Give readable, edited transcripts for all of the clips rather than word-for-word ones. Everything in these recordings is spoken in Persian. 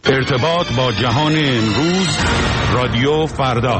ارتباط با جهان امروز، رادیو فردا.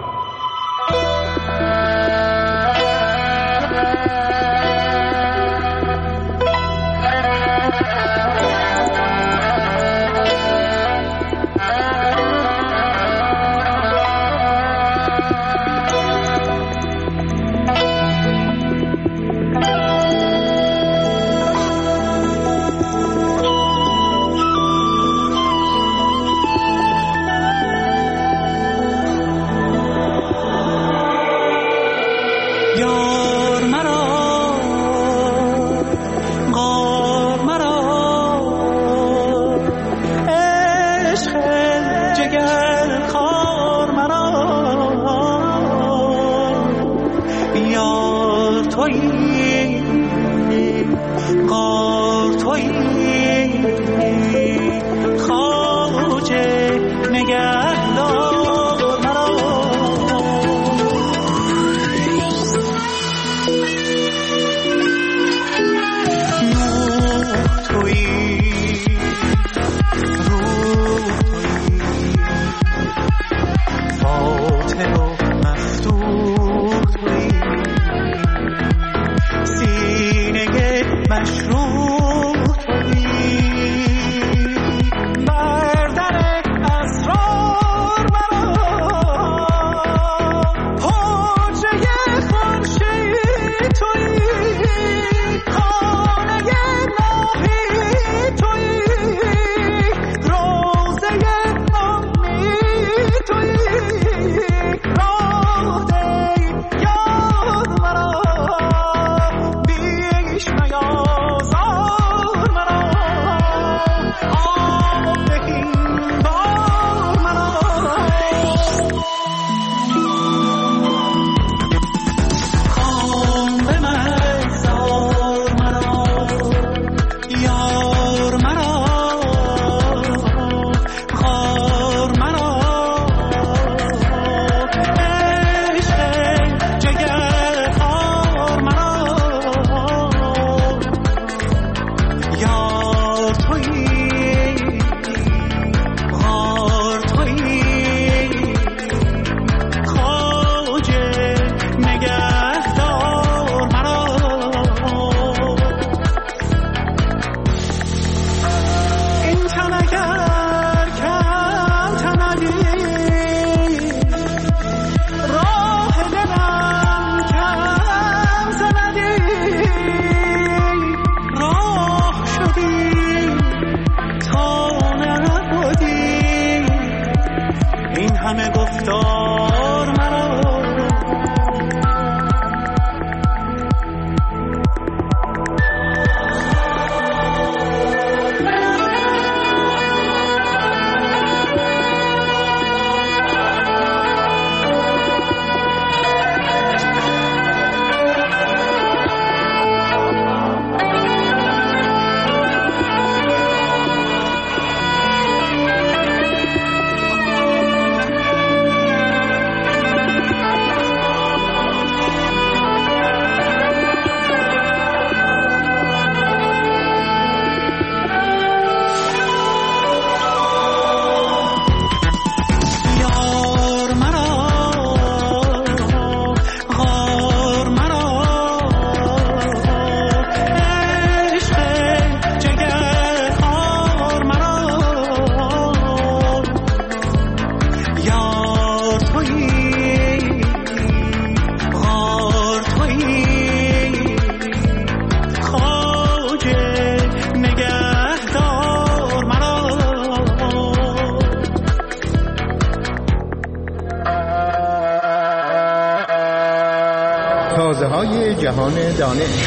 تازه‌های جهان دانش.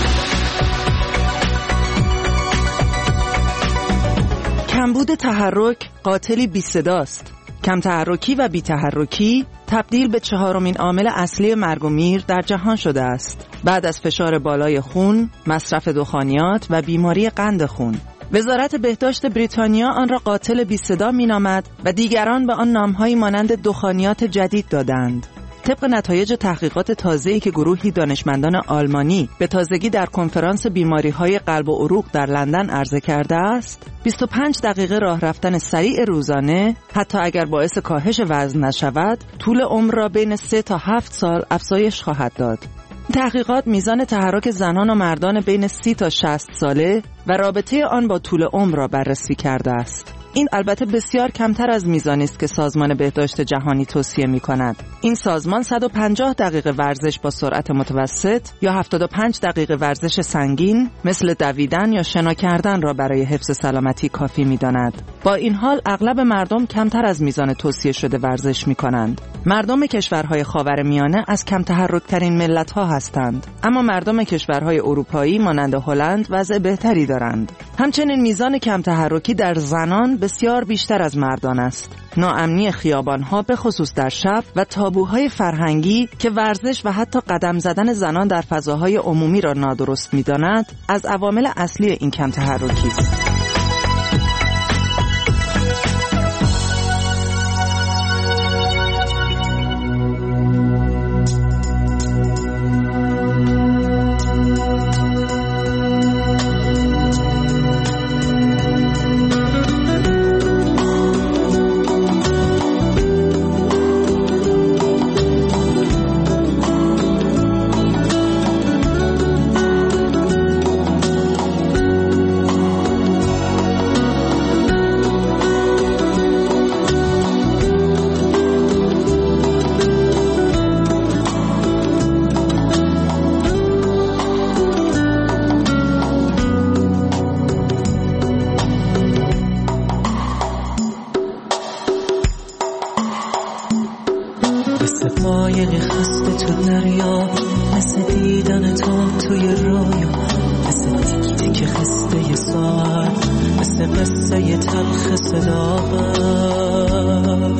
کمبود تحرک قاتلی بی صداست. کم تحرکی و بی تحرکی تبدیل به چهارمین عامل اصلی مرگ و میر در جهان شده است، بعد از فشار بالای خون، مصرف دخانیات و بیماری قند خون. وزارت بهداشت بریتانیا آن را قاتل بی صدا می‌نامد و دیگران به آن نام‌هایی مانند دخانیات جدید دادند. طبق نتایج تحقیقات تازه‌ای که گروهی دانشمندان آلمانی به تازگی در کنفرانس بیماری‌های قلب و عروق در لندن عرضه کرده است، 25 دقیقه راه رفتن سریع روزانه حتی اگر باعث کاهش وزن نشود، طول عمر را بین 3 تا 7 سال افزایش خواهد داد. تحقیقات میزان تحرک زنان و مردان بین 30 تا 60 ساله و رابطه آن با طول عمر را بررسی کرده است. این البته بسیار کمتر از میزانی است که سازمان بهداشت جهانی توصیه می‌کند. این سازمان 150 دقیقه ورزش با سرعت متوسط یا 75 دقیقه ورزش سنگین مثل دویدن یا شنا کردن را برای حفظ سلامتی کافی می‌داند. با این حال اغلب مردم کمتر از میزان توصیه شده ورزش می‌کنند. مردم کشورهای خاورمیانه از کم تحرک‌ترین ملت‌ها هستند، اما مردم کشورهای اروپایی مانند هلند وضع بهتری دارند. همچنین میزان کم تحرکی در زنان بسیار بیشتر از مردان است. ناامنی خیابان‌ها به خصوص در شب و تابوهای فرهنگی که ورزش و حتی قدم زدن زنان در فضاهای عمومی را نادرست می‌داند، از عوامل اصلی این کم تحرکی است. مایل خسته تو دریا، مثل دیدن تو توی رویا، مثل تیک تیک خسته ساعت، مثل قصه تلخ صداقت،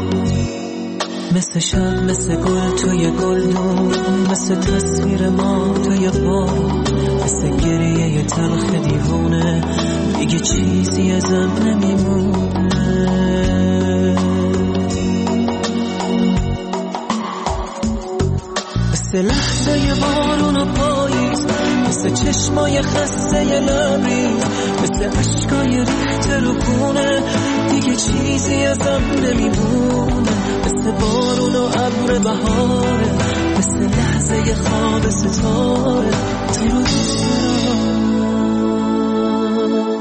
مثل شب، مثل گل توی گلدون، مثل تصویر ما توی بارون، مثل گریه تلخ دیوونه، دیگه چیزی ازم نمیمونه. مثل لحظه بارون و پاییز، مثل چشمای خسته لبریز، مثل عشقای ریخته رو خونه، دیگه چیزی ازم نمیمونه. مثل بارون و ابر بهاره، مثل لحظه خواب ستاره، تو رو دوست دارم.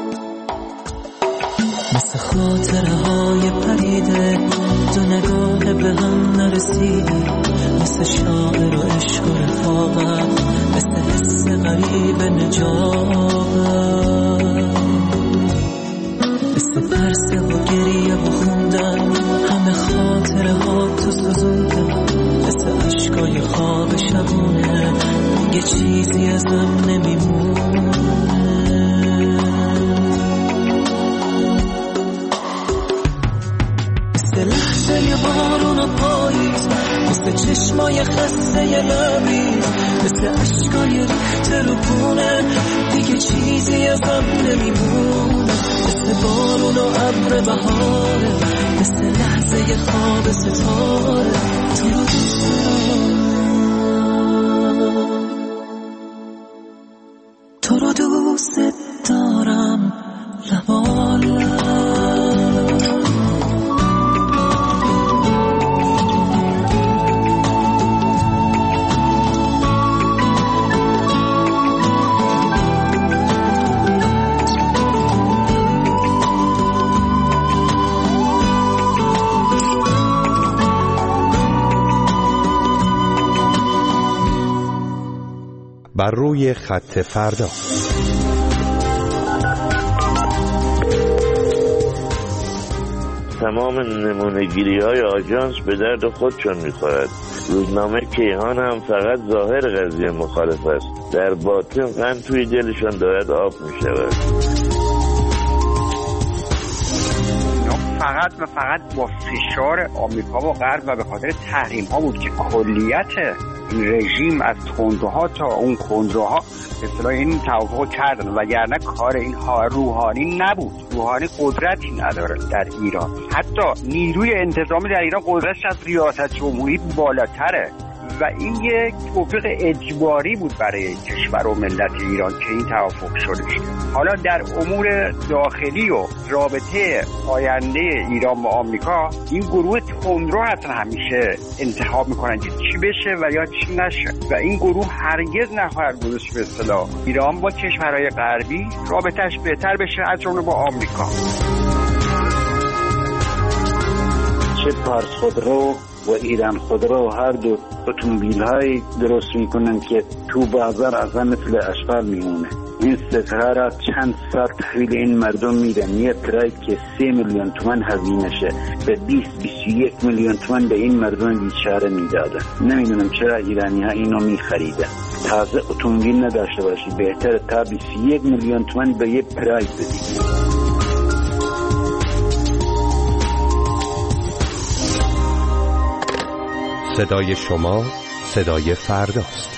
مثل خاطره های پریده، دو نگاه به هم نرسیده، مثل شاعر و عشق و رفاقت، مثل حس غریب نجابت، مثل ترس و گریه و خوندن، همه خاطره ها تو سوزوندن، مثل عشقای خواب شبونه، دیگه چیزی ازم نمیمونه. مثل لحظه بارون و پاییز، مثل چشمای خسته لبریز، مثل عشقای ریخته رو خونه، دیگه چیزی ازم نمیمونه. مثل بارون و ابر بهاره، مثل لحظه خواب ستاره، تو رو دوست دارم، تو رو دوست دارم لبالم. بر روی خط فردا. تمام نمونه‌گیری‌های آژانس به درد خودشون می‌خورد. روزنامه کیهان هم فقط ظاهر قضیه مخالف است، در باطن قند توی دلشون دارد آب می‌شود. فقط فقط و فقط با فشار آمریکا و غرب و به خاطر تحریم ها بود که کلیت این رژیم از تندروها تا اون کندروها به اصطلاح این توافق کردن، وگرنه کار این روحانی نبود. روحانی قدرتی نداره در ایران، حتی نیروی انتظامی در ایران قدرتش از ریاست جمهوری بالاتره و این یک توافق اجباری بود برای کشور و ملت ایران که این توافق شده. حالا در امور داخلی و رابطه آینده ایران با آمریکا، این گروه تندرو حتما همیشه انتخاب میکنن که چی بشه و یا چی نشه و این گروه هرگز نخواهد گذاشت به اصطلاح ایران با کشورهای غربی رابطهش بهتر بشه از جمله با آمریکا. چه پارس خودرو و ایران خودرو هر دو اتومبیل های درست میکنن که تو بازار اصلا مثل اشغال میمونه. این ستاره چند سال تحویل این مردم میدن. یه تراید که 3 میلیون تومان هزینه شه به 20-21 میلیون تومان به این مردم بیچاره میدادن. نمیدونم چرا ایرانی ها اینو میخریدن. تازه اتومبیل نداشته باشی بهتر تا 21 میلیون تومان به یه پراید بدید. صدای شما صدای فرداست.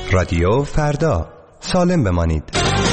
رادیو فردا، سالم بمانید.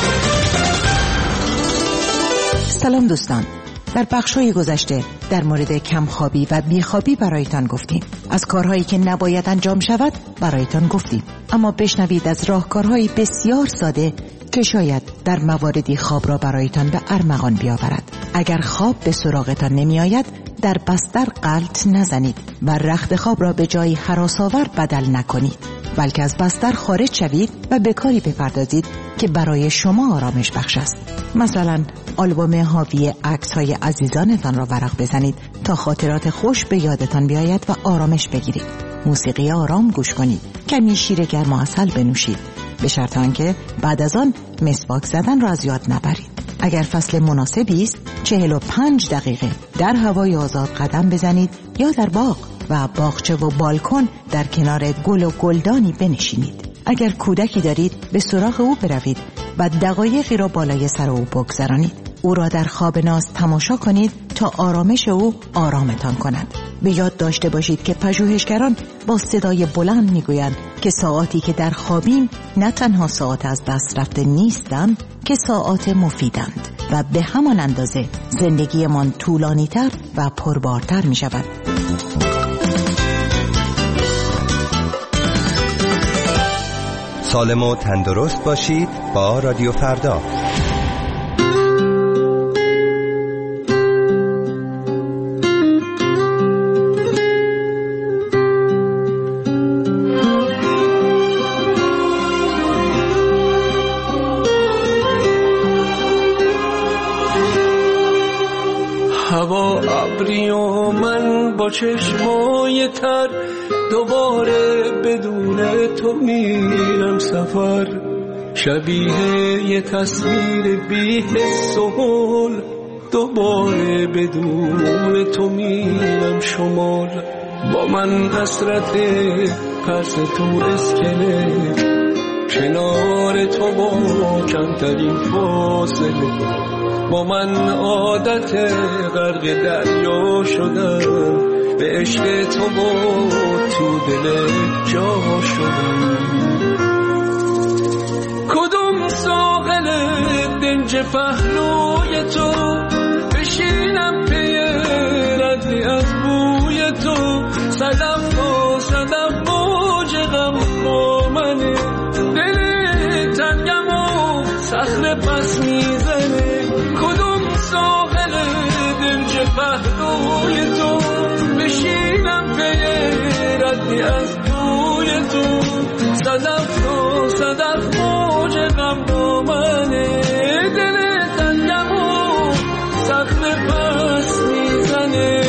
سلام دوستان، در بخش‌های گذشته در مورد کمخوابی و بیخوابی برایتان گفتیم. از کارهایی که نباید انجام شود برایتان گفتیم، اما بشنوید از راهکارهایی بسیار ساده که شاید در مواردی خواب را برایتان به ارمغان بیاورد. اگر خواب به سراغتان نمی آید، در بستر غلط نزنید و رخت خواب را به جایی هراس‌آور بدل نکنید، بلکه از بستر خارج شوید و به کاری بپردازید که برای شما آرامش بخش است. مثلا آلبوم حاوی عکس‌های عزیزانتان را ورق بزنید تا خاطرات خوش به یادتان بیاید و آرامش بگیرید. موسیقی آرام گوش کنید. کمی شیر گرم و عسل بنوشید، به شرط آنکه بعد از آن مسواک زدن را از یاد نبرید. اگر فصل مناسبی است 45 دقیقه در هوای آزاد قدم بزنید یا در باغ و باغچه و بالکن در کنار گل و گلدانی بنشینید. اگر کودکی دارید به سراغ او بروید و دقایقی را بالای سر او بگذرانید. او را در خواب ناز تماشا کنید تا آرامش او آرامتان کند. به یاد داشته باشید که پژوهشگران با صدای بلند میگویند که ساعاتی که در خوابیم نه تنها ساعات از دست رفته نیستند که ساعات مفیدند و به همان اندازه زندگیمان طولانی‌تر و پربارتر می شود. سالم و تندرست باشید با رادیو فردا. هوا ابری و من با چشمای تر دوباره بدون تو میرم سفر، شبیه یه تصویر بی حس و حال، دوباره بدون تو میرم شمال. با من حسرت پس تو اسکلت، کنار تو با کمترین فاصله. با من عادت غرق دریا شدم، به عشق تو با تو دل جا شدم. کدوم ساحل دنج پهلوی تو بشینم پی ردی از بوی تو، صدف تا صدف موج غم با منه، دل تنگم و صخره پس میزنه. کدوم ساحل دنج پهلوی تو بشینم پی ردی از بوی تو، صدف تا صدف موج غم با منه، دل تنگم و صخره پس میزنه.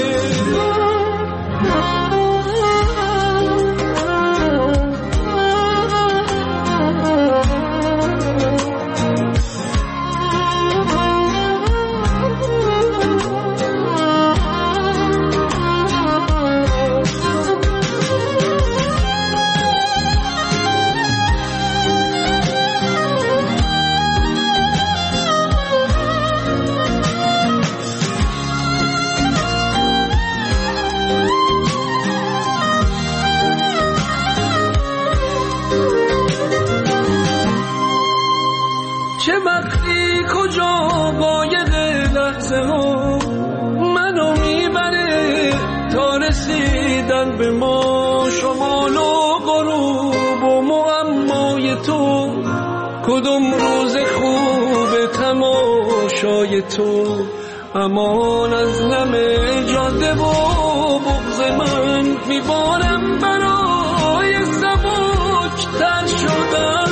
چه وقتی کجا قایق لحظه ها منو میبره تا رسیدن به ما، شمال و غروب و معمای تو. کدوم روز خوب تماشای تو، امان از نم جاده و بغض من، میبارم برای سبک تر شدن.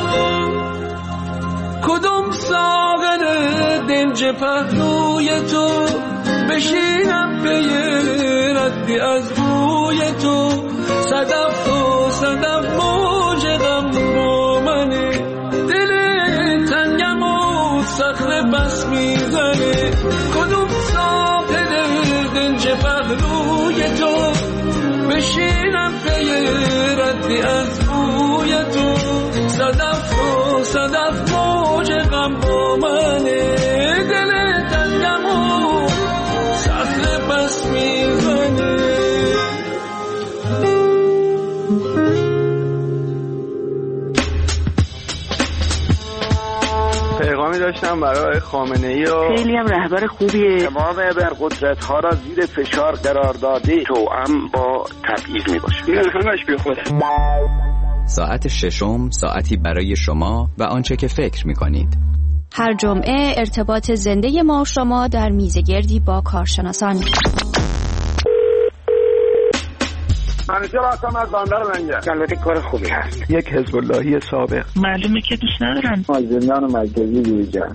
کدوم ساغر دنج پهلوی تو بشینم پی ردی از بوی تو، صدف تا صدف موج غم با منه، دل تنگم و صخره بس میزنه. کدوم ساغر دنج پهلوی تو بشینم پی ردی از بوی تو، صدف تا صدف موج غم با منه، دل تنگم و صخره بس میزنه. میکنم برای خامنه‌ای و خیلی هم رهبر خوبیه. تمام ابرقدرت‌ها را زیر فشار قرار داده، توأم با تبعیض میباشه. این همش بی خوده. ساعت ششم، ساعتی برای شما و آنچه که فکر میکنید. هر جمعه ارتباط زنده ما و شما در میزگردی با کارشناسان. منیجر هستم از بندر منگه. البته کار خوبی هست. یک حزب اللهی سابق. معلومه که دوست ندارن. زندان مرکزی بیرجان.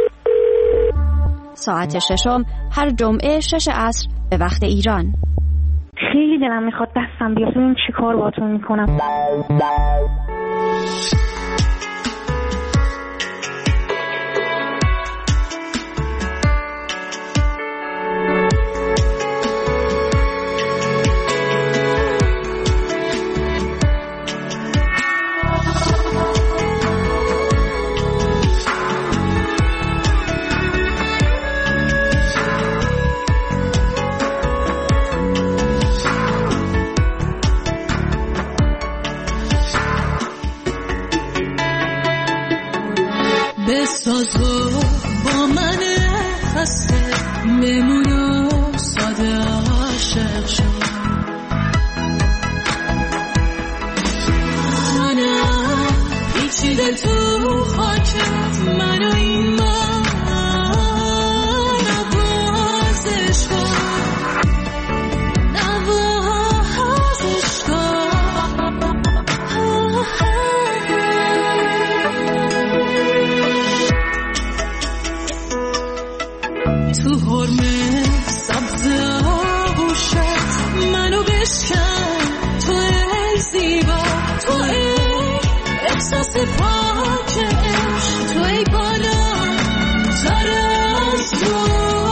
ساعت ششم هر جمعه 6 عصر به وقت ایران. خیلی دلم میخواد دستم بیاد ببینم چی کار باهاتون میکنم. بسازو با من خسته بمونو ساده عاشق شد منم پیچیده تو خاکت منو این من نوازش کن نوازش کن تو حرمه سبز آغوشت منو بشکن تو ای زیبا تو ای احساس پاک عشق تو ای بالا تر از تو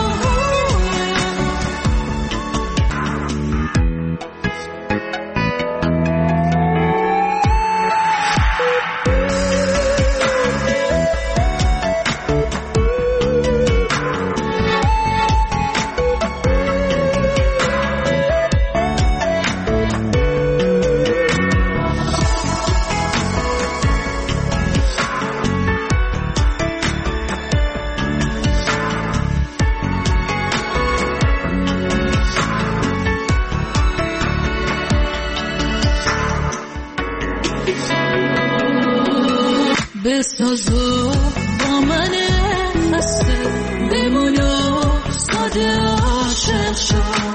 بسازو با من خسته بمونو ساده عاشق شد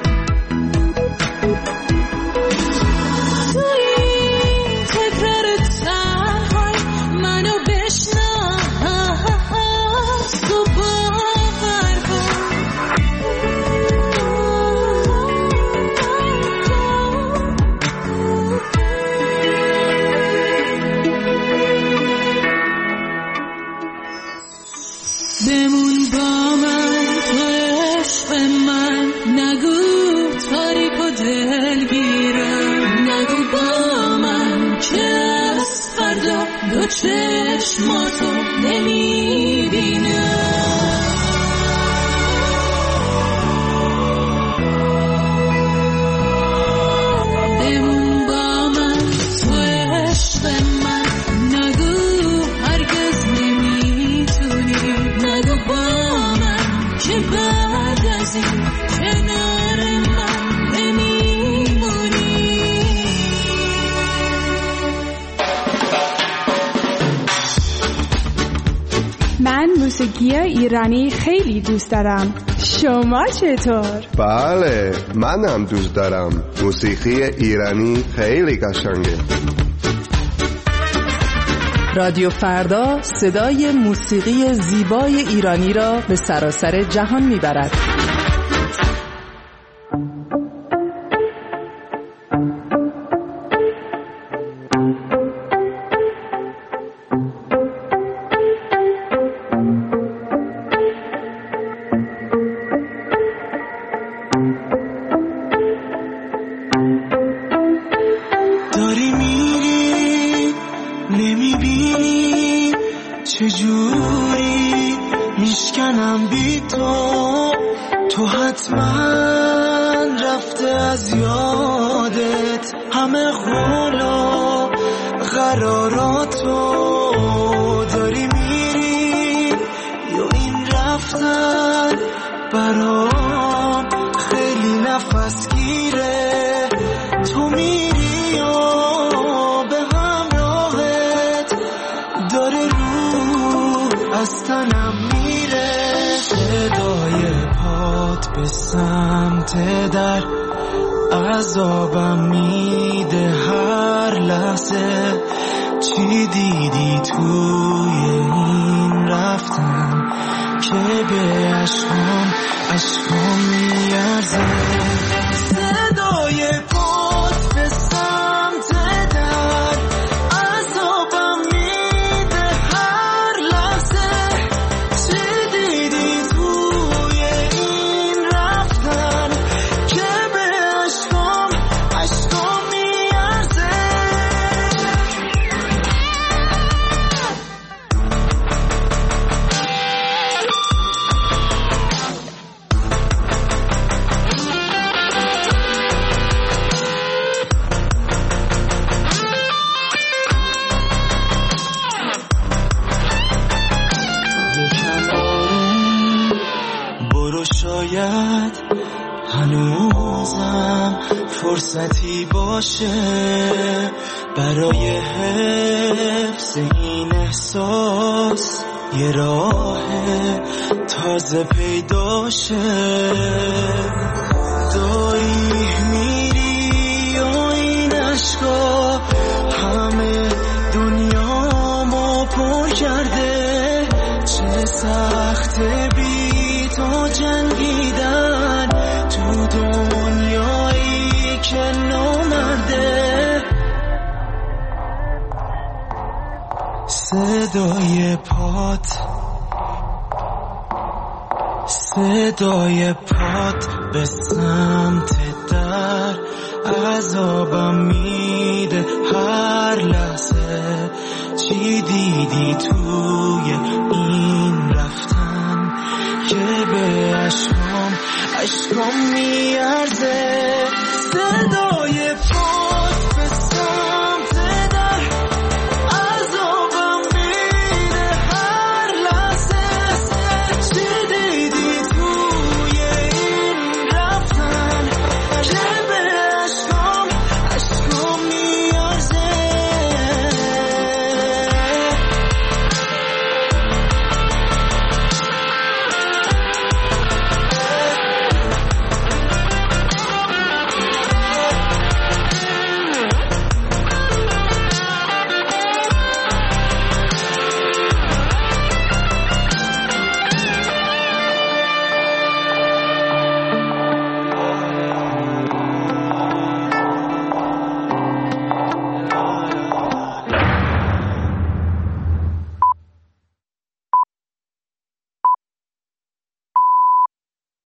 تو این تکرار تنهای منو بشناس تو باور کن بمون با من تو عشق من نگو تاریک و دلگیرم نگو با من که از فردا دو چشماتو نمیبینم بمون با من تو عشق من نگو هرگز نمیتونی نگو با من که بعد از این کنار من نمیمونی من موسیقی ایرانی خیلی دوست دارم. شما چطور؟ بله منم دوست دارم. موسیقی ایرانی خیلی قشنگه. رادیو فردا صدای موسیقی زیبای ایرانی را به سراسر جهان میبرد. داری میری نمیبینی چجوری میشکنم بی تو حتما رفته از یادت همه قول و قراراتو داری میری برام خیلی نفس گیره، تو میری و به همراهت داره روح از تنم میره. صدای پات به سمت در عذابم میده هر لحظه. چی دیدی توی این رفتن که به عشقام میارزه؟ صدای پات به سمت در عذابم میده هر لحظه. چی دیدی توی این رفتن که به عشقام میارزه؟ شاید هنوزم فرصتی باشه برای حفظ این احساس، یه راه تازه پیدا شه. داری میری و این عشقا همه دنیامو پر کرده. چه سخته بی تو جنگیدن تو دنیایی که نامرده. صدای پات به سمت در عذابم میده هر لحظه. چی دیدی توی این رفتن که به عشقام میارزه؟ صدای پات